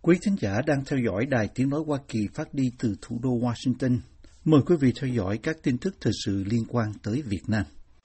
Quý thính giả đang theo dõi Đài Tiếng Nói Hoa Kỳ phát đi từ thủ đô Washington. Mời quý vị theo dõi các tin tức thời sự liên quan tới Việt Nam.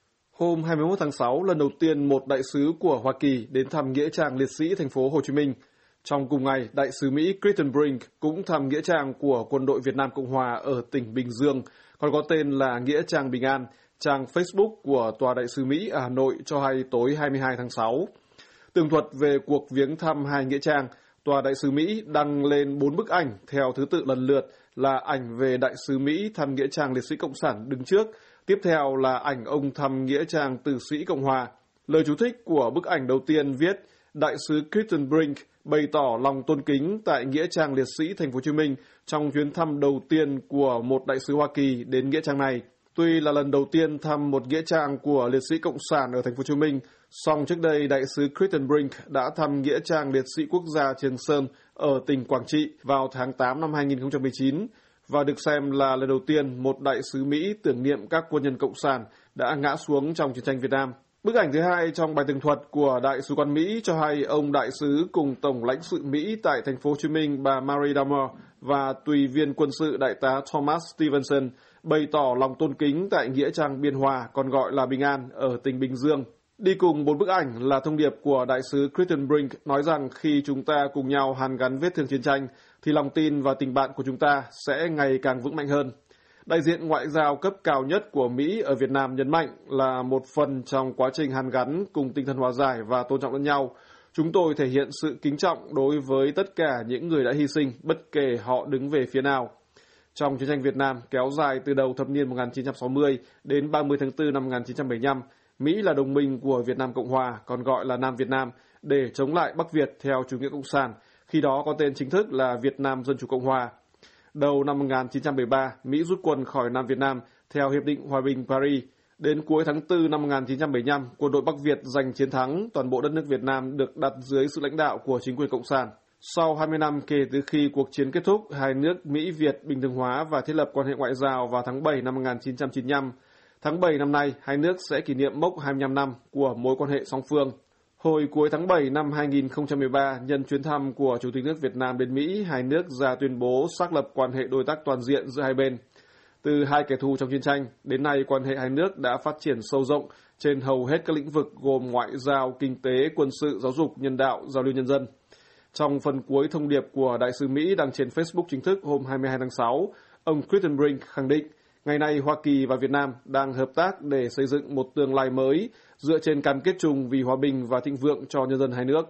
Hôm 21 tháng 6, lần đầu tiên một đại sứ của Hoa Kỳ đến thăm Nghĩa trang liệt sĩ thành phố Hồ Chí Minh. Trong cùng ngày, đại sứ Mỹ Creighton Brink cũng thăm Nghĩa trang của Quân đội Việt Nam Cộng Hòa ở tỉnh Bình Dương, còn có tên là Nghĩa trang Bình An. Trang Facebook của Tòa đại sứ Mỹ ở Hà Nội cho hay tối 22 tháng 6. Tường thuật về cuộc viếng thăm hai nghĩa trang, Tòa đại sứ Mỹ đăng lên 4 bức ảnh theo thứ tự lần lượt là ảnh về đại sứ Mỹ thăm Nghĩa trang liệt sĩ Cộng sản đứng trước, tiếp theo là ảnh ông thăm Nghĩa trang Tử sĩ Cộng Hòa. Lời chú thích của bức ảnh đầu tiên viết, đại sứ Creighton Brink bày tỏ lòng tôn kính tại Nghĩa trang liệt sĩ thành phố Hồ Chí Minh trong chuyến thăm đầu tiên của một đại sứ Hoa Kỳ đến nghĩa trang này. Tuy là lần đầu tiên thăm một nghĩa trang của liệt sĩ Cộng sản ở thành phố Hồ Chí Minh, song trước đây đại sứ Creighton Brink đã thăm Nghĩa trang liệt sĩ quốc gia Trường Sơn ở tỉnh Quảng Trị vào tháng 8 năm 2019 và được xem là lần đầu tiên một đại sứ Mỹ tưởng niệm các quân nhân Cộng sản đã ngã xuống trong chiến tranh Việt Nam. Bức ảnh thứ hai trong bài tường thuật của đại sứ quán Mỹ cho hay ông đại sứ cùng tổng lãnh sự Mỹ tại thành phố Hồ Chí Minh bà Marie Damer và tùy viên quân sự đại tá Thomas Stevenson bày tỏ lòng tôn kính tại Nghĩa trang Biên Hòa, còn gọi là Bình An, ở tỉnh Bình Dương. Đi cùng 4 bức ảnh là thông điệp của đại sứ Creighton Brink nói rằng khi chúng ta cùng nhau hàn gắn vết thương chiến tranh, thì lòng tin và tình bạn của chúng ta sẽ ngày càng vững mạnh hơn. Đại diện ngoại giao cấp cao nhất của Mỹ ở Việt Nam nhấn mạnh là một phần trong quá trình hàn gắn cùng tinh thần hòa giải và tôn trọng lẫn nhau. Chúng tôi thể hiện sự kính trọng đối với tất cả những người đã hy sinh, bất kể họ đứng về phía nào. Trong chiến tranh Việt Nam kéo dài từ đầu thập niên 1960 đến 30 tháng 4 năm 1975, Mỹ là đồng minh của Việt Nam Cộng Hòa, còn gọi là Nam Việt Nam, để chống lại Bắc Việt theo chủ nghĩa cộng sản, khi đó có tên chính thức là Việt Nam Dân Chủ Cộng Hòa. Đầu năm 1973, Mỹ rút quân khỏi Nam Việt Nam theo Hiệp định Hòa bình Paris. Đến cuối tháng 4 năm 1975, quân đội Bắc Việt giành chiến thắng, toàn bộ đất nước Việt Nam được đặt dưới sự lãnh đạo của chính quyền Cộng sản. Sau 20 năm kể từ khi cuộc chiến kết thúc, hai nước Mỹ-Việt bình thường hóa và thiết lập quan hệ ngoại giao vào tháng 7 năm 1995. Tháng 7 năm nay, hai nước sẽ kỷ niệm mốc 25 năm của mối quan hệ song phương. Hồi cuối tháng 7 năm 2013, nhân chuyến thăm của Chủ tịch nước Việt Nam đến Mỹ, hai nước ra tuyên bố xác lập quan hệ đối tác toàn diện giữa hai bên. Từ hai kẻ thù trong chiến tranh, đến nay quan hệ hai nước đã phát triển sâu rộng trên hầu hết các lĩnh vực gồm ngoại giao, kinh tế, quân sự, giáo dục, nhân đạo, giao lưu nhân dân. Trong phần cuối thông điệp của đại sứ Mỹ đăng trên Facebook chính thức hôm 22 tháng 6, ông Creighton Brink khẳng định ngày nay Hoa Kỳ và Việt Nam đang hợp tác để xây dựng một tương lai mới dựa trên cam kết chung vì hòa bình và thịnh vượng cho nhân dân hai nước.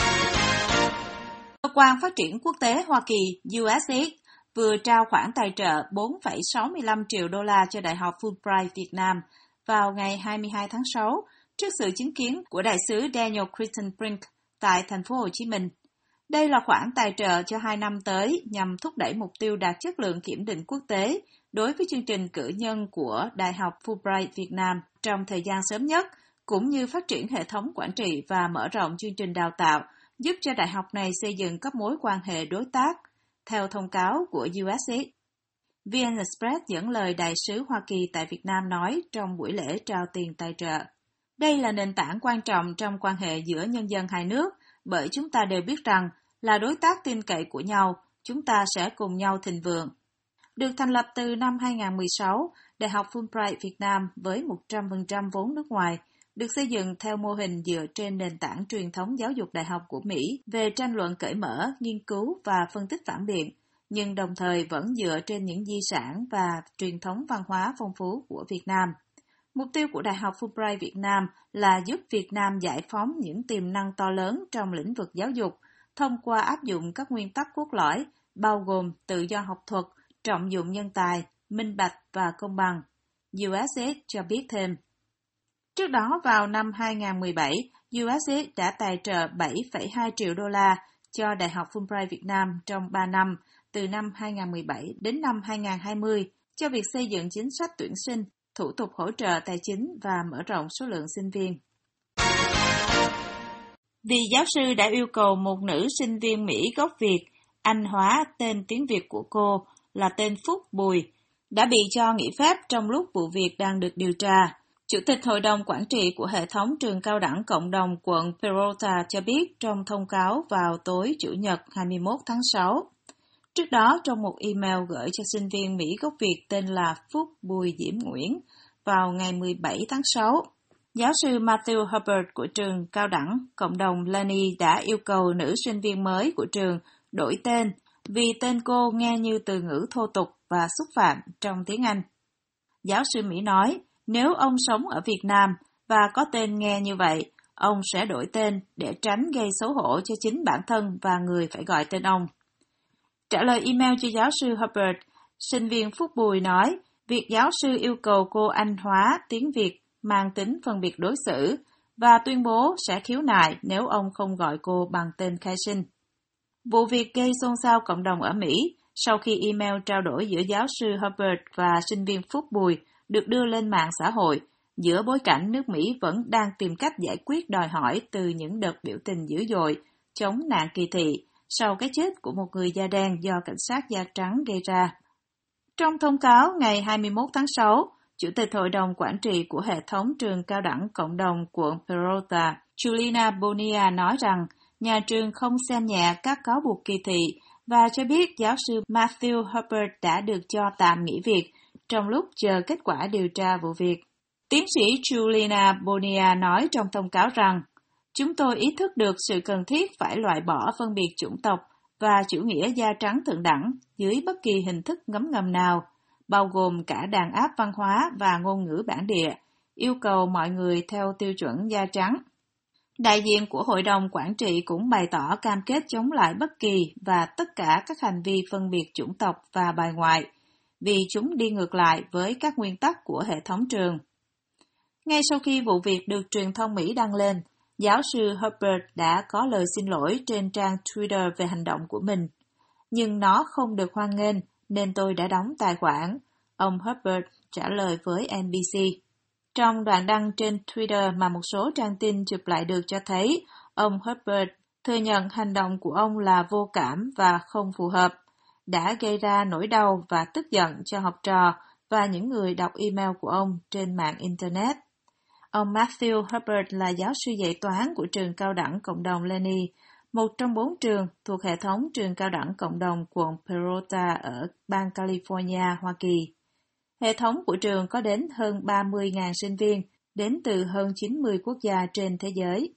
Cơ quan Phát triển Quốc tế Hoa Kỳ USAID vừa trao khoản tài trợ 4,65 triệu đô la cho Đại học Fulbright Việt Nam vào ngày 22 tháng 6 trước sự chứng kiến của đại sứ Daniel Creighton Brink tại thành phố Hồ Chí Minh. Đây là khoản tài trợ cho 2 năm tới nhằm thúc đẩy mục tiêu đạt chất lượng kiểm định quốc tế đối với chương trình cử nhân của Đại học Fulbright Việt Nam trong thời gian sớm nhất, cũng như phát triển hệ thống quản trị và mở rộng chương trình đào tạo, giúp cho đại học này xây dựng các mối quan hệ đối tác, theo thông cáo của USAID. VN Express dẫn lời đại sứ Hoa Kỳ tại Việt Nam nói trong buổi lễ trao tiền tài trợ. Đây là nền tảng quan trọng trong quan hệ giữa nhân dân hai nước, bởi chúng ta đều biết rằng là đối tác tin cậy của nhau, chúng ta sẽ cùng nhau thịnh vượng. Được thành lập từ năm 2016, Đại học Fulbright Việt Nam với 100% vốn nước ngoài, được xây dựng theo mô hình dựa trên nền tảng truyền thống giáo dục đại học của Mỹ về tranh luận cởi mở, nghiên cứu và phân tích phản biện, nhưng đồng thời vẫn dựa trên những di sản và truyền thống văn hóa phong phú của Việt Nam. Mục tiêu của Đại học Fulbright Việt Nam là giúp Việt Nam giải phóng những tiềm năng to lớn trong lĩnh vực giáo dục, thông qua áp dụng các nguyên tắc cốt lõi, bao gồm tự do học thuật, trọng dụng nhân tài, minh bạch và công bằng. USAID cho biết thêm. Trước đó vào năm 2017, USAID đã tài trợ 7,2 triệu đô la cho Đại học Fulbright Việt Nam trong 3 năm, từ năm 2017 đến năm 2020, cho việc xây dựng chính sách tuyển sinh, thủ tục hỗ trợ tài chính và mở rộng số lượng sinh viên. Vị giáo sư đã yêu cầu một nữ sinh viên Mỹ gốc Việt Anh hóa tên tiếng Việt của cô là tên Phúc Bùi, đã bị cho nghỉ phép trong lúc vụ việc đang được điều tra, Chủ tịch Hội đồng Quản trị của hệ thống trường cao đẳng cộng đồng quận Peralta cho biết trong thông cáo vào tối Chủ nhật 21 tháng 6. Trước đó, trong một email gửi cho sinh viên Mỹ gốc Việt tên là Phúc Bùi Diễm Nguyễn vào ngày 17 tháng 6, giáo sư Matthew Hubbard của trường cao đẳng cộng đồng Laney đã yêu cầu nữ sinh viên mới của trường đổi tên vì tên cô nghe như từ ngữ thô tục và xúc phạm trong tiếng Anh. Giáo sư Mỹ nói, nếu ông sống ở Việt Nam và có tên nghe như vậy, ông sẽ đổi tên để tránh gây xấu hổ cho chính bản thân và người phải gọi tên ông. Trả lời email cho giáo sư Hubbard, sinh viên Phúc Bùi nói, việc giáo sư yêu cầu cô Anh hóa tiếng Việt mang tính phân biệt đối xử và tuyên bố sẽ khiếu nại nếu ông không gọi cô bằng tên khai sinh. Vụ việc gây xôn xao cộng đồng ở Mỹ sau khi email trao đổi giữa giáo sư Hubbard và sinh viên Phúc Bùi được đưa lên mạng xã hội giữa bối cảnh nước Mỹ vẫn đang tìm cách giải quyết đòi hỏi từ những đợt biểu tình dữ dội chống nạn kỳ thị sau cái chết của một người da đen do cảnh sát da trắng gây ra. Trong thông cáo ngày 21 tháng 6, Chủ tịch Hội đồng Quản trị của hệ thống trường cao đẳng cộng đồng quận Peralta, Juliana Bonilla nói rằng nhà trường không xem nhẹ các cáo buộc kỳ thị và cho biết giáo sư Matthew Hubbard đã được cho tạm nghỉ việc trong lúc chờ kết quả điều tra vụ việc. Tiến sĩ Juliana Bonilla nói trong thông cáo rằng, chúng tôi ý thức được sự cần thiết phải loại bỏ phân biệt chủng tộc và chủ nghĩa da trắng thượng đẳng dưới bất kỳ hình thức ngấm ngầm nào, bao gồm cả đàn áp văn hóa và ngôn ngữ bản địa, yêu cầu mọi người theo tiêu chuẩn da trắng. Đại diện của Hội đồng Quản trị cũng bày tỏ cam kết chống lại bất kỳ và tất cả các hành vi phân biệt chủng tộc và bài ngoại, vì chúng đi ngược lại với các nguyên tắc của hệ thống trường. Ngay sau khi vụ việc được truyền thông Mỹ đăng lên, giáo sư Hubbard đã có lời xin lỗi trên trang Twitter về hành động của mình. Nhưng nó không được hoan nghênh nên tôi đã đóng tài khoản, ông Hubbard trả lời với NBC. Trong đoạn đăng trên Twitter mà một số trang tin chụp lại được cho thấy, ông Hubbard thừa nhận hành động của ông là vô cảm và không phù hợp, đã gây ra nỗi đau và tức giận cho học trò và những người đọc email của ông trên mạng Internet. Ông Matthew Hubbard là giáo sư dạy toán của trường cao đẳng cộng đồng Laney, một trong 4 trường thuộc hệ thống trường cao đẳng cộng đồng quận Peralta ở bang California, Hoa Kỳ. Hệ thống của trường có đến hơn 30.000 sinh viên, đến từ hơn 90 quốc gia trên thế giới.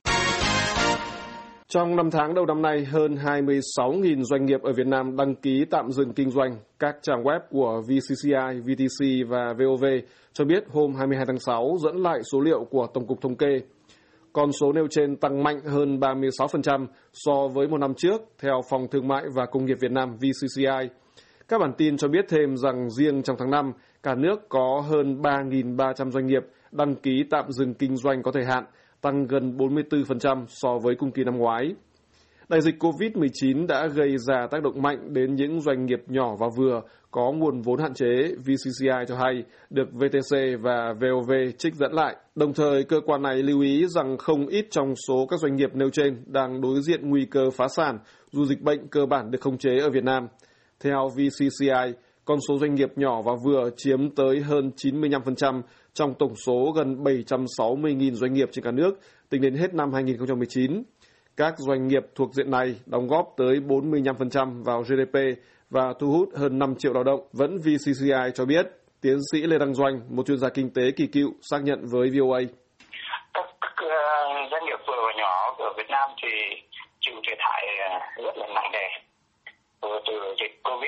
Trong 5 tháng đầu năm nay, hơn 26.000 doanh nghiệp ở Việt Nam đăng ký tạm dừng kinh doanh. Các trang web của VCCI, VTC và VOV cho biết hôm 22 tháng 6 dẫn lại số liệu của Tổng cục Thống kê. Con số nêu trên tăng mạnh hơn 36% so với một năm trước, theo Phòng Thương mại và Công nghiệp Việt Nam VCCI. Các bản tin cho biết thêm rằng riêng trong tháng 5, cả nước có hơn 3.300 doanh nghiệp đăng ký tạm dừng kinh doanh có thời hạn, tăng gần 44% so với cùng kỳ năm ngoái. Đại dịch COVID-19 đã gây ra tác động mạnh đến những doanh nghiệp nhỏ và vừa có nguồn vốn hạn chế, VCCI cho hay, được VTC và VOV trích dẫn lại. Đồng thời, cơ quan này lưu ý rằng không ít trong số các doanh nghiệp nêu trên đang đối diện nguy cơ phá sản dù dịch bệnh cơ bản được khống chế ở Việt Nam. Theo VCCI, con số doanh nghiệp nhỏ và vừa chiếm tới hơn 95% trong tổng số gần 760.000 doanh nghiệp trên cả nước tính đến hết năm 2019. Các doanh nghiệp thuộc diện này đóng góp tới 45% vào GDP và thu hút hơn 5 triệu lao động. Vẫn VCCI cho biết, tiến sĩ Lê Đăng Doanh, một chuyên gia kinh tế kỳ cựu, xác nhận với VOA. Các doanh nghiệp vừa và nhỏ ở Việt Nam thì chịu thiệt hại rất là nặng nề từ dịch Covid.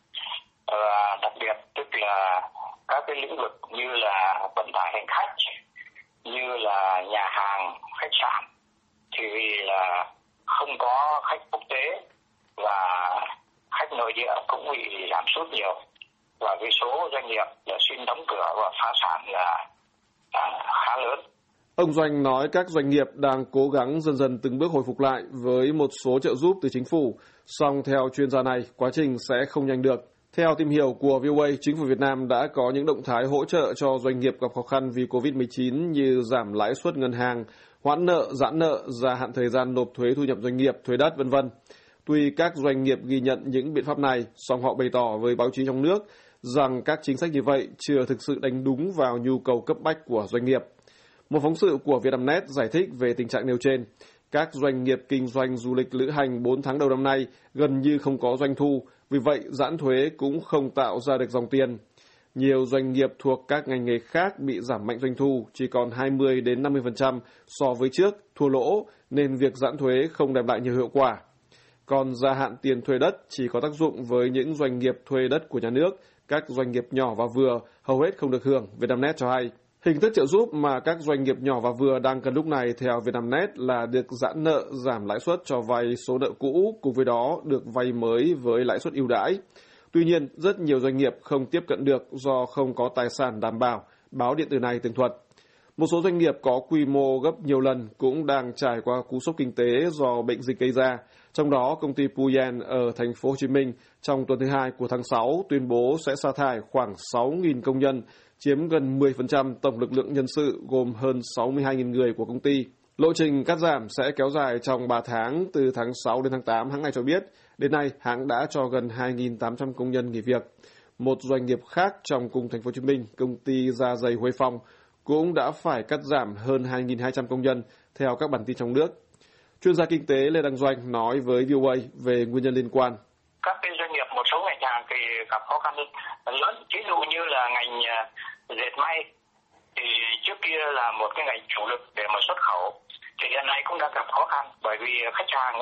Và đặc biệt tức là các cái lĩnh vực như là vận tải hành khách, như là nhà hàng, khách sạn thì vì là không có khách quốc tế và khách nội địa cũng bị giảm sút nhiều, và cái số doanh nghiệp là xin đóng cửa và phá sản là khá lớn. Ông Doanh nói các doanh nghiệp đang cố gắng dần dần từng bước hồi phục lại với một số trợ giúp từ chính phủ, song theo chuyên gia này, quá trình sẽ không nhanh được. Theo tìm hiểu của VOA, chính phủ Việt Nam đã có những động thái hỗ trợ cho doanh nghiệp gặp khó khăn vì COVID-19 như giảm lãi suất ngân hàng, hoãn nợ, giãn nợ, gia hạn thời gian nộp thuế thu nhập doanh nghiệp, thuế đất, v.v. Tuy các doanh nghiệp ghi nhận những biện pháp này, song họ bày tỏ với báo chí trong nước rằng các chính sách như vậy chưa thực sự đánh đúng vào nhu cầu cấp bách của doanh nghiệp. Một phóng sự của Vietnamnet giải thích về tình trạng nêu trên. Các doanh nghiệp kinh doanh du lịch lữ hành 4 tháng đầu năm nay gần như không có doanh thu, vì vậy giãn thuế cũng không tạo ra được dòng tiền. Nhiều doanh nghiệp thuộc các ngành nghề khác bị giảm mạnh doanh thu, chỉ còn 20 đến 50% so với trước, thua lỗ, nên việc giãn thuế không đem lại nhiều hiệu quả. Còn gia hạn tiền thuê đất chỉ có tác dụng với những doanh nghiệp thuê đất của nhà nước, các doanh nghiệp nhỏ và vừa hầu hết không được hưởng, Vietnamnet cho hay. Hình thức trợ giúp mà các doanh nghiệp nhỏ và vừa đang cần lúc này theo Vietnamnet là được giãn nợ, giảm lãi suất cho vay số nợ cũ, cùng với đó được vay mới với lãi suất ưu đãi. Tuy nhiên, rất nhiều doanh nghiệp không tiếp cận được do không có tài sản đảm bảo, báo điện tử này tường thuật. Một số doanh nghiệp có quy mô gấp nhiều lần cũng đang trải qua cú sốc kinh tế do bệnh dịch gây ra. Trong đó, công ty Puyen ở thành phố Hồ Chí Minh trong tuần thứ 2 của tháng 6 tuyên bố sẽ sa thải khoảng 6.000 công nhân, chiếm gần 10% tổng lực lượng nhân sự gồm hơn 62.000 người của công ty. Lộ trình cắt giảm sẽ kéo dài trong 3 tháng từ tháng 6 đến tháng 8, hãng này cho biết. Đến nay, hãng đã cho gần 2.800 công nhân nghỉ việc. Một doanh nghiệp khác trong cùng thành phố Hồ Chí Minh, công ty da giày Huê Phong, cũng đã phải cắt giảm hơn 2.200 công nhân theo các bản tin trong nước. Chuyên gia kinh tế Lê Đăng Doanh nói với VOA về nguyên nhân liên quan. Các cái doanh nghiệp, một số ngành hàng thì gặp khó khăn lớn, ví dụ như là ngành dệt may thì trước kia là một cái ngành chủ lực để mà xuất khẩu, thì hiện nay cũng đã gặp khó khăn bởi vì khách hàng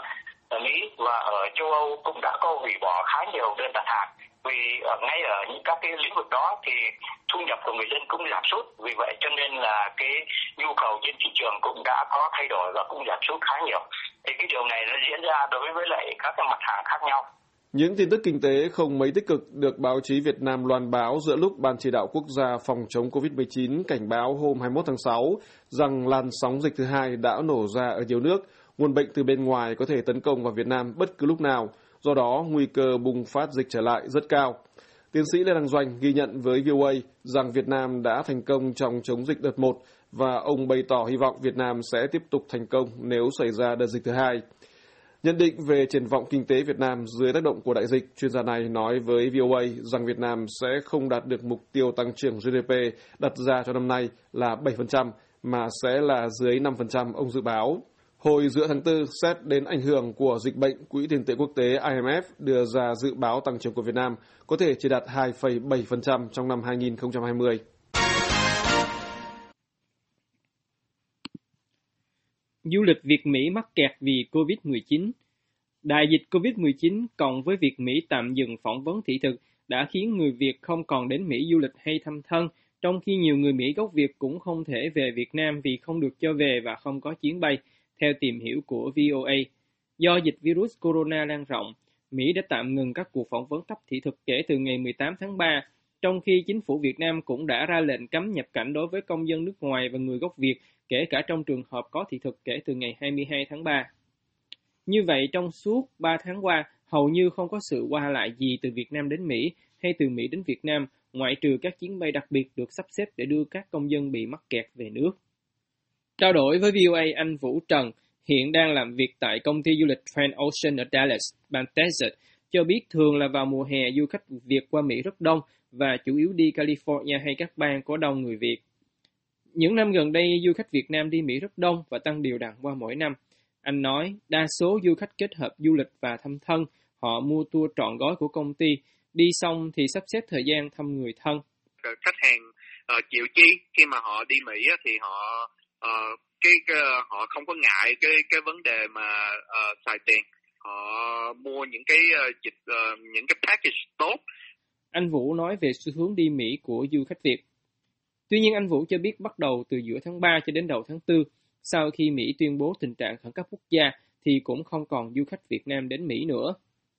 ở Mỹ và ở châu Âu cũng đã có hủy bỏ khá nhiều đơn đặt hàng, vì ngay ở những các cái lĩnh vực đó thì thu nhập của người dân cũng giảm sút, vì vậy cho nên là cái nhu cầu trên thị trường cũng đã có thay đổi và cũng giảm sút khá nhiều. Thì cái điều này nó diễn ra đối với lại các cái mặt hàng khác nhau. Những tin tức kinh tế không mấy tích cực được báo chí Việt Nam loan báo giữa lúc Ban Chỉ đạo Quốc gia phòng chống COVID-19 cảnh báo hôm 21 tháng 6 rằng làn sóng dịch thứ hai đã nổ ra ở nhiều nước, nguồn bệnh từ bên ngoài có thể tấn công vào Việt Nam bất cứ lúc nào, do đó nguy cơ bùng phát dịch trở lại rất cao. Tiến sĩ Lê Đăng Doanh ghi nhận với VOA rằng Việt Nam đã thành công trong chống dịch đợt 1 và ông bày tỏ hy vọng Việt Nam sẽ tiếp tục thành công nếu xảy ra đợt dịch thứ hai. Nhận định về triển vọng kinh tế Việt Nam dưới tác động của đại dịch, chuyên gia này nói với VOA rằng Việt Nam sẽ không đạt được mục tiêu tăng trưởng GDP đặt ra cho năm nay là 7%, mà sẽ là dưới 5% ông dự báo. Hồi giữa tháng 4, xét đến ảnh hưởng của dịch bệnh, Quỹ tiền tệ quốc tế IMF đưa ra dự báo tăng trưởng của Việt Nam có thể chỉ đạt 2,7% trong năm 2020. Du lịch Việt-Mỹ mắc kẹt vì COVID-19. Đại dịch COVID-19 cộng với việc Mỹ tạm dừng phỏng vấn thị thực đã khiến người Việt không còn đến Mỹ du lịch hay thăm thân, trong khi nhiều người Mỹ gốc Việt cũng không thể về Việt Nam vì không được cho về và không có chuyến bay, theo tìm hiểu của VOA. Do dịch virus corona lan rộng, Mỹ đã tạm ngừng các cuộc phỏng vấn cấp thị thực kể từ ngày 18 tháng 3, trong khi chính phủ Việt Nam cũng đã ra lệnh cấm nhập cảnh đối với công dân nước ngoài và người gốc Việt, kể cả trong trường hợp có thị thực kể từ ngày 22 tháng 3. Như vậy, trong suốt 3 tháng qua, hầu như không có sự qua lại gì từ Việt Nam đến Mỹ hay từ Mỹ đến Việt Nam, ngoại trừ các chuyến bay đặc biệt được sắp xếp để đưa các công dân bị mắc kẹt về nước. Trao đổi với VOA, anh Vũ Trần, hiện đang làm việc tại công ty du lịch Transocean ở Dallas, bang Texas, cho biết thường là vào mùa hè du khách Việt qua Mỹ rất đông và chủ yếu đi California hay các bang có đông người Việt. Những năm gần đây, du khách Việt Nam đi Mỹ rất đông và tăng đều đặn qua mỗi năm. Anh nói, đa số du khách kết hợp du lịch và thăm thân, họ mua tour trọn gói của công ty, đi xong thì sắp xếp thời gian thăm người thân. Khách hàng chịu chi khi mà họ đi Mỹ thì họ họ không có ngại cái vấn đề mà xài tiền, họ mua những cái những cái package tốt. Anh Vũ nói về xu hướng đi Mỹ của du khách Việt. Tuy nhiên, anh Vũ cho biết bắt đầu từ giữa tháng 3 cho đến đầu tháng 4, sau khi Mỹ tuyên bố tình trạng khẩn cấp quốc gia, thì cũng không còn du khách Việt Nam đến Mỹ nữa.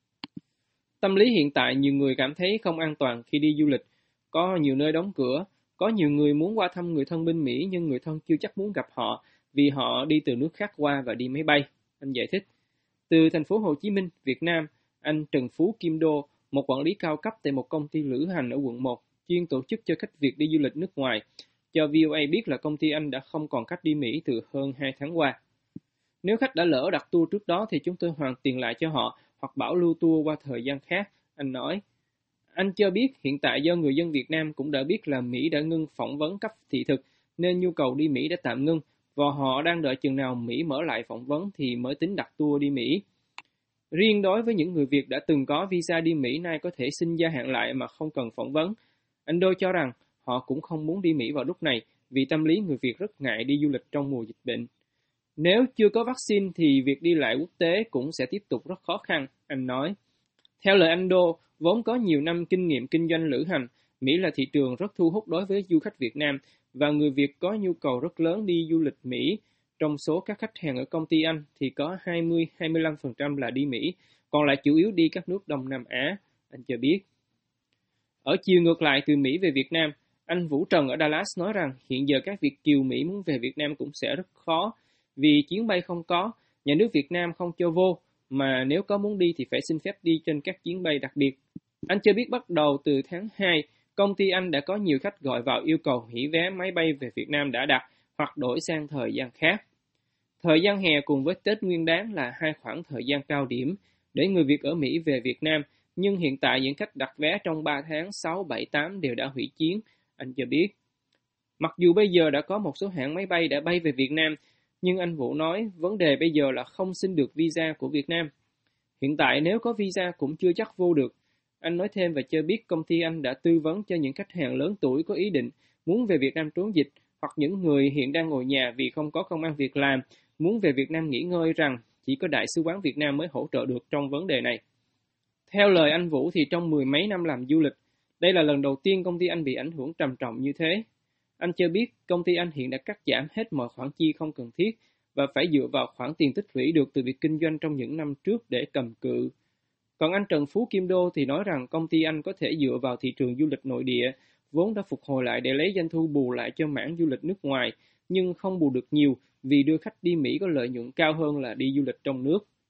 Tâm lý hiện tại, nhiều người cảm thấy không an toàn khi đi du lịch. Có nhiều nơi đóng cửa, có nhiều người muốn qua thăm người thân bên Mỹ nhưng người thân chưa chắc muốn gặp họ vì họ đi từ nước khác qua và đi máy bay. Anh giải thích. Từ thành phố Hồ Chí Minh, Việt Nam, anh Trần Phú Kim Đô, một quản lý cao cấp tại một công ty lữ hành ở quận 1, chuyên tổ chức cho khách Việt đi du lịch nước ngoài, cho VOA biết là công ty anh đã không còn khách đi Mỹ từ hơn 2 tháng qua. Nếu khách đã lỡ đặt tour trước đó thì chúng tôi hoàn tiền lại cho họ hoặc bảo lưu tour qua thời gian khác, anh nói. Anh cho biết hiện tại do người dân Việt Nam cũng đã biết là Mỹ đã ngưng phỏng vấn cấp thị thực nên nhu cầu đi Mỹ đã tạm ngưng và họ đang đợi chừng nào Mỹ mở lại phỏng vấn thì mới tính đặt tour đi Mỹ. Riêng đối với những người Việt đã từng có visa đi Mỹ nay có thể xin gia hạn lại mà không cần phỏng vấn. Anh Đô cho rằng họ cũng không muốn đi Mỹ vào lúc này vì tâm lý người Việt rất ngại đi du lịch trong mùa dịch bệnh. Nếu chưa có vaccine thì việc đi lại quốc tế cũng sẽ tiếp tục rất khó khăn, anh nói. Theo lời anh Đô, vốn có nhiều năm kinh nghiệm kinh doanh lữ hành, Mỹ là thị trường rất thu hút đối với du khách Việt Nam và người Việt có nhu cầu rất lớn đi du lịch Mỹ. Trong số các khách hàng ở công ty anh thì có 20-25% là đi Mỹ, còn lại chủ yếu đi các nước Đông Nam Á, anh cho biết. Ở chiều ngược lại từ Mỹ về Việt Nam, anh Vũ Trần ở Dallas nói rằng hiện giờ các Việt kiều Mỹ muốn về Việt Nam cũng sẽ rất khó vì chuyến bay không có, nhà nước Việt Nam không cho vô, mà nếu có muốn đi thì phải xin phép đi trên các chuyến bay đặc biệt. Anh cho biết bắt đầu từ tháng 2, công ty anh đã có nhiều khách gọi vào yêu cầu hủy vé máy bay về Việt Nam đã đặt hoặc đổi sang thời gian khác. Thời gian hè cùng với Tết Nguyên Đán là hai khoảng thời gian cao điểm để người Việt ở Mỹ về Việt Nam, nhưng hiện tại những khách đặt vé trong 3 tháng 6, 7, 8 đều đã hủy chuyến, anh cho biết. Mặc dù bây giờ đã có một số hãng máy bay đã bay về Việt Nam, nhưng anh Vũ nói vấn đề bây giờ là không xin được visa của Việt Nam. Hiện tại nếu có visa cũng chưa chắc vô được. Anh nói thêm và cho biết công ty anh đã tư vấn cho những khách hàng lớn tuổi có ý định muốn về Việt Nam trốn dịch hoặc những người hiện đang ngồi nhà vì không có công ăn việc làm, muốn về Việt Nam nghỉ ngơi rằng chỉ có Đại sứ quán Việt Nam mới hỗ trợ được trong vấn đề này. Theo lời anh Vũ thì trong 10 mấy năm làm du lịch, đây là lần đầu tiên công ty anh bị ảnh hưởng trầm trọng như thế. Anh cho biết công ty anh hiện đã cắt giảm hết mọi khoản chi không cần thiết và phải dựa vào khoản tiền tích lũy được từ việc kinh doanh trong những năm trước để cầm cự. Còn anh Trần Phú Kim Đô thì nói rằng công ty anh có thể dựa vào thị trường du lịch nội địa, vốn đã phục hồi lại để lấy doanh thu bù lại cho mảng du lịch nước ngoài, nhưng không bù được nhiều vì đưa khách đi Mỹ có lợi nhuận cao hơn là đi du lịch trong nước.